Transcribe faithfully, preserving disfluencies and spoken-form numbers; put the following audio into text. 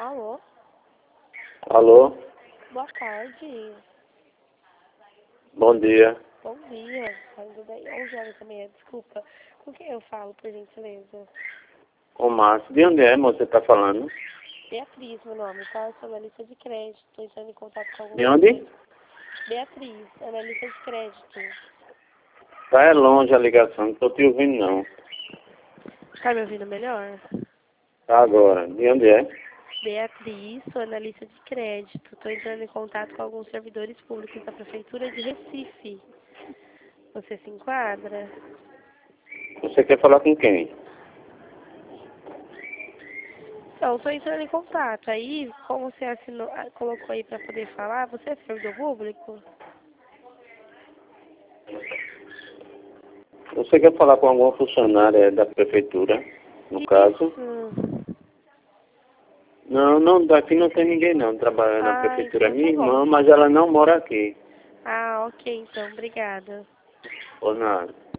Alô? Alô? Boa tarde. Bom dia. Bom dia. Ainda daí, onze horas da manhã, desculpa. Com quem eu falo, por gentileza? Ô, Márcio, de onde é, moça, você tá falando? Beatriz, meu nome, tá? Eu sou analista de crédito. Estou entrando em contato com algum... De onde? Beatriz, analista de crédito. Tá é longe a ligação, não tô te ouvindo não. Tá me ouvindo melhor? Tá agora. De onde é? Beatriz, sou analista de crédito. Estou entrando em contato com alguns servidores públicos da Prefeitura de Recife. Você se enquadra? Você quer falar com quem? Então, estou entrando em contato. Aí, como você assinou, ah, colocou aí para poder falar, você é servidor público? Você quer falar com alguma funcionária da prefeitura, no caso? Isso. Não, não, daqui não tem ninguém não, trabalha na Ah, prefeitura. É então tá minha bom. irmã, mas ela não mora aqui. Ah, ok, então. Obrigada. Ou nada.